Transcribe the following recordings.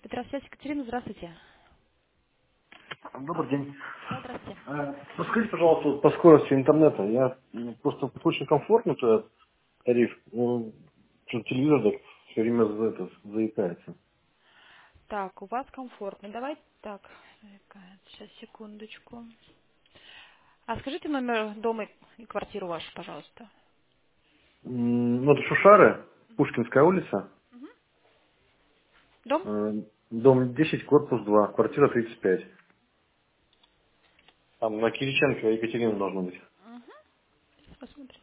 Здравствуйте, Екатерина, здравствуйте. Добрый день. Да, здравствуйте. Подскажите, пожалуйста, вот по скорости интернета. Я просто очень комфортно этот тариф. Ну, что телевизор так все время заикается. Так, у вас комфортно. Давайте так. Сейчас, секундочку. А скажите номер дома и квартиру вашу, пожалуйста. Ну, это Шушары, Пушкинская улица, Дом? дом 10, корпус 2, квартира 35. Там на Кириченко Екатерина должна быть. Сейчас посмотрим.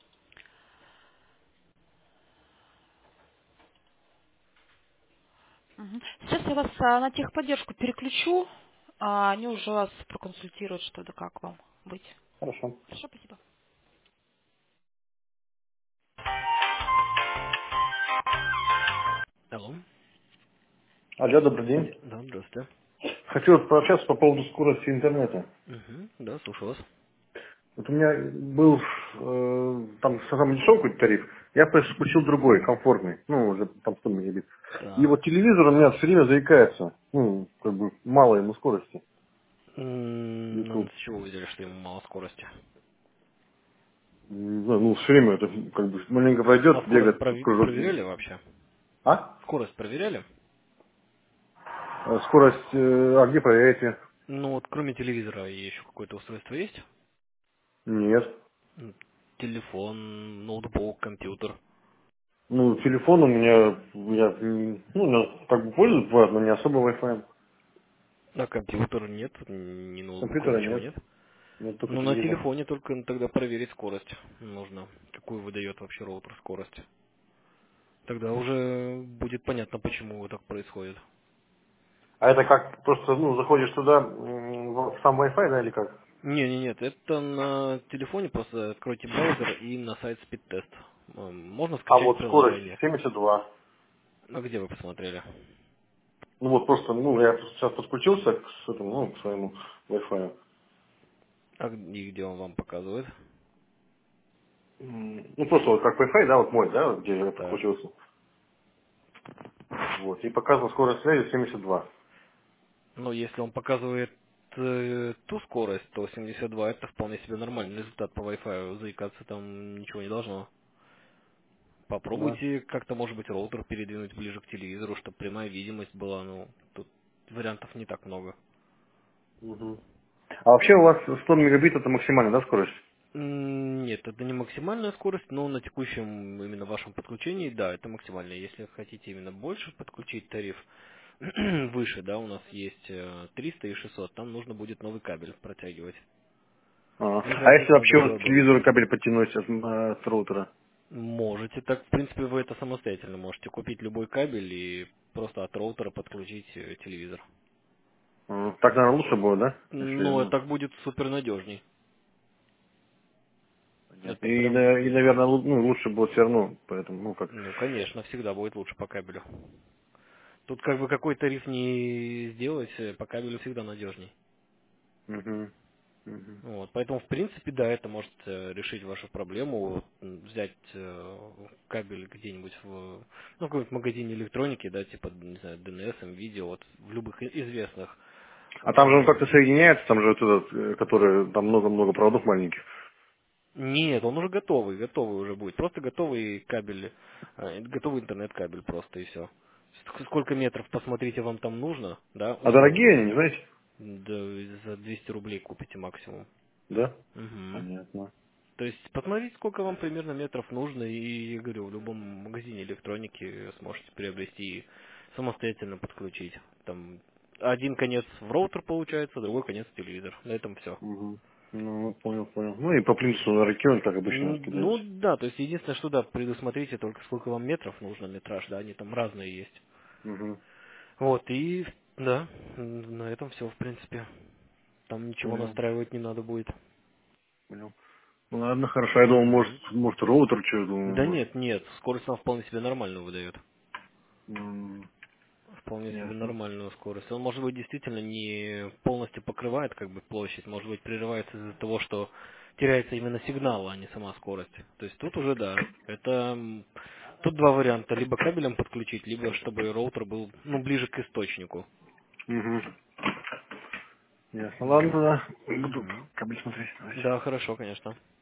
Мгм. Сейчас я вас на техподдержку переключу, а они уже вас проконсультируют, что да как вам быть. Хорошо. Хорошо, спасибо. Алло. Алло, добрый день. Да, здравствуйте. Хочу вот пообщаться по поводу скорости интернета. Угу, да, слушаю вас. Вот у меня был там самый дешевый какой-то тариф, я включил другой, комфортный, ну, уже там 100 мегабит. И вот Так. телевизор у меня все время заикается, ну, как бы мало ему скорости. Ну, YouTube. с чего вы взяли, что ему мало скорости? Не знаю, ну, все время это как бы маленько А пройдет, скорость бегает кружок. проверяли вообще? А? Скорость проверяли? Скорость, а где проверяете? Ну вот кроме телевизора еще какое-то устройство есть? Нет. М, Телефон, ноутбук, компьютер. Ну, телефон у меня, ну, я как бы пользуюсь, бывает, но не особо Wi-Fi. А компьютер нет, ни ноутбука, Компьютера ничего нет, нет. нет только Ну на телевизор. телефоне только тогда проверить скорость нужно. Какую выдает вообще роутер скорость. Тогда уже будет понятно, почему так происходит. А это как, просто, ну, заходишь туда, в сам Wi-Fi, да, или как? Нет, это на телефоне просто откройте браузер и на сайт Speedtest. Можно А скачать вот скорость приложение. 72. А где вы посмотрели? Ну вот просто, ну, я сейчас подключился к своему Wi-Fi. А где он вам показывает? Ну, просто вот как Wi-Fi, да, вот мой, да, вот где я Так. подключился. Вот, и показана скорость связи 72. Но если он показывает ту скорость, то 72 это вполне себе нормальный результат по Wi-Fi. Заикаться там ничего не должно. Да. Попробуйте как-то, может быть, роутер передвинуть ближе к телевизору, чтобы прямая видимость была. Ну, тут вариантов не так много. Мгм. А вообще у вас 100 мегабит это максимальная, да, скорость? Нет, это не максимальная скорость, но на текущем именно вашем подключении, да, это максимальная. Если хотите именно больше подключить тариф, выше, да, у нас есть 300 и 600, там нужно будет новый кабель протягивать. И, А если соответственно, вообще вот дороже к будет. телевизору кабель подтянуть от роутера? Можете, так, в принципе, вы это самостоятельно можете купить любой кабель и просто от роутера подключить телевизор. Так, наверное, лучше будет, да? Если, Ну, ну, так будет супер надежней. понятно. Это И, прям, наверное, ну, лучше будет все равно, поэтому, ну, как. ну, конечно, всегда будет лучше по кабелю. Тут как бы какой тариф не сделать, по кабелю всегда надежней. Мгм. Мгм. Вот, поэтому, в принципе, да, это может решить вашу проблему. Вот, взять кабель где-нибудь в каком-нибудь магазине электроники, да, типа, не знаю, DNS, NVIDIA, вот в любых известных. А там же он Э, как-то соединяется, там же вот этот, который, там много-много проводов маленьких. Нет, он уже готовый уже будет. Просто готовый кабель, готовый интернет-кабель просто и все. Сколько метров, посмотрите, вам там нужно, да, А дорогие они, не знаете? да, за 200 рублей купите максимум. Да? Мгм. Понятно. То есть посмотрите, сколько вам примерно метров нужно, и, я говорю, в любом магазине электроники сможете приобрести и самостоятельно подключить. Там один конец в роутер получается, другой конец в телевизор. На этом все. Угу. Ну, понял, понял. Ну и по принципу на ракет, как обычно, Ну кидаете. да, то есть единственное, что да, предусмотрите только сколько вам метров нужно, метраж, да, они там разные есть. Угу. Вот, и да, на этом все, в принципе. Там ничего Понял, настраивать не надо будет. понял. Ну ладно, хорошо. Я думал, Мгм. может роутер, что я думаю, Да может. нет, скорость она вполне себе нормально выдает. М, Вполне себе Ясно. нормальную скорость. Он, может быть, действительно не полностью покрывает как бы площадь, может быть, прерывается из-за того, что теряется именно сигнал, а не сама скорость. То есть тут уже да, это Тут два варианта. Либо кабелем подключить, либо чтобы роутер был ближе к источнику. Угу. Ясно. Вот. Ладно, да. Буду Мгм. кабель смотреть. Давайте. Да, хорошо, конечно.